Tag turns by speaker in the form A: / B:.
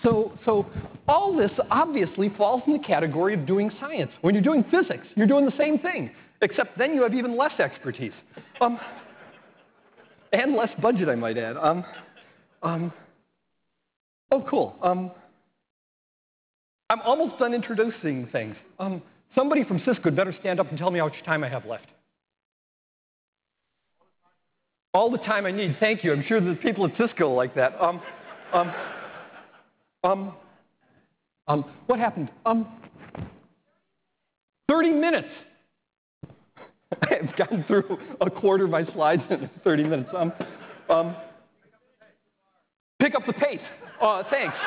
A: So all this obviously falls in the category of doing science. When you're doing physics, you're doing the same thing, except then you have even less expertise. And less budget, I might add. Oh, cool. I'm almost done introducing things. Somebody from Cisco had better stand up and tell me how much time I have left. All the time I need, thank you. I'm sure the people at Cisco like that. What happened? 30 minutes. I've gotten through a quarter of my slides in 30 minutes. Pick up the pace. Thanks.